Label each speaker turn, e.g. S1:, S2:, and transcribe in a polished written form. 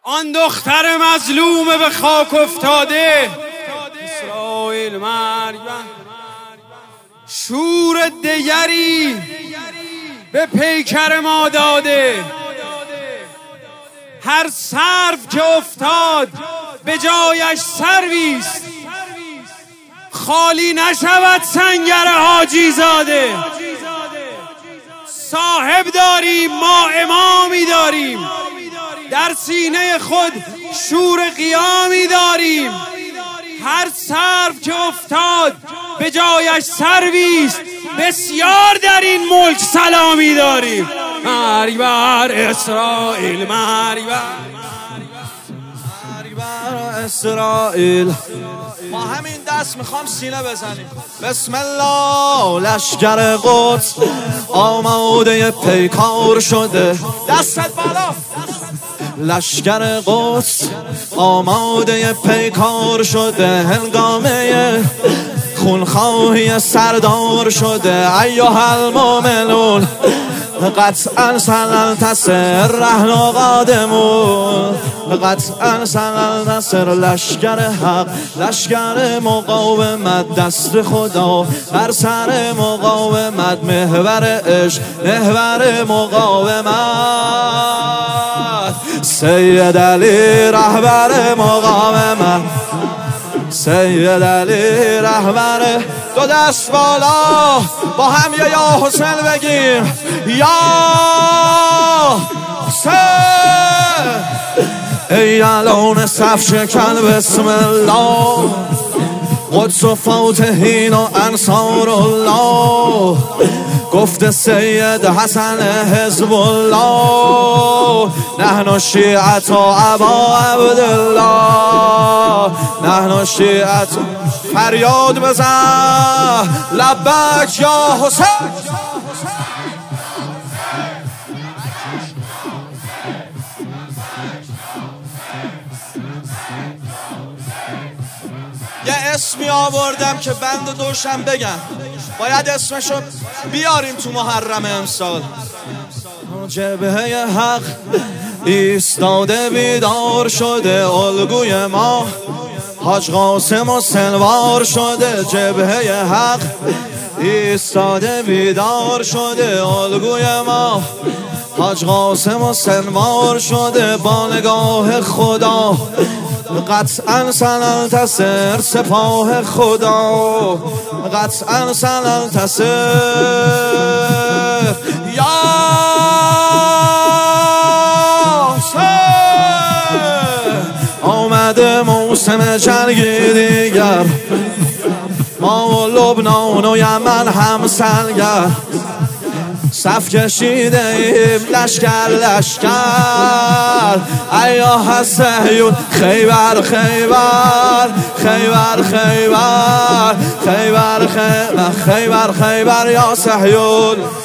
S1: آن دختر مظلوم به خاک افتاده، اسرائیل مریم، شور دیگری به پیکر ما داده. هر سرو که افتاد به جایش سرویست، خالی نشود سنگر حاجی زاده. صاحب داریم ما، امامی داریم، در سینه خود شور قیامی داریم. هر سرو که افتاد به جایش سرویست، بسیار در این ملک سلامی داریم. مرگ بر اسرائیل، مرگ
S2: بر اسرائیل. ما همین دست میخوام سینه بزنیم. بسم الله. لشگر قدس آماده پیکار شده. دستت بالا. لشگر قدس آماده پیکار شده، هنگامه خونخواهی سردار شده. ایها المؤمنون قطعا سننتصر، رهن و قادمون قطعا سننتصر. لشگر حق، لشگر مقاومت، دست خدا بر سر مقاومت. محور عشق، محور مقاومت. سید علی رهبر مقاومت، سید علی رهبر. دو دست بالا با هم یا حسین بگیم، یا حسین. ای الان صف شکن بسم الله، قدس و فاتحین و انصار الله. گفت سید حسن حزب الله، نحن شیعت و ابا عبدالله، نحن شیعت. فریاد بزن لبک یا حسین. یه اسمی آوردم که بند دوشم بگم، باید اسمشو بیاریم تو محرم امسال. جبهه حق ایستاده بیدار شده، الگوی ما حاج قاسم و سنوار شده. جبهه حق ایستاده بیدار شده، الگوی ما حاج قاسم و سنوار شده. با نگاه خدا قطعا سننتصر، سپاه خدا قطعا سننتصر. یا آمده موسم جنگی دیگر، ما و لبنان و یمن هم سنگر. صف کشیده ایم لشکر لشکر، ایها صهیون. خیبر خیبر خیبر خیبر خیبر خیبر خیبر خیبر یا صهیون.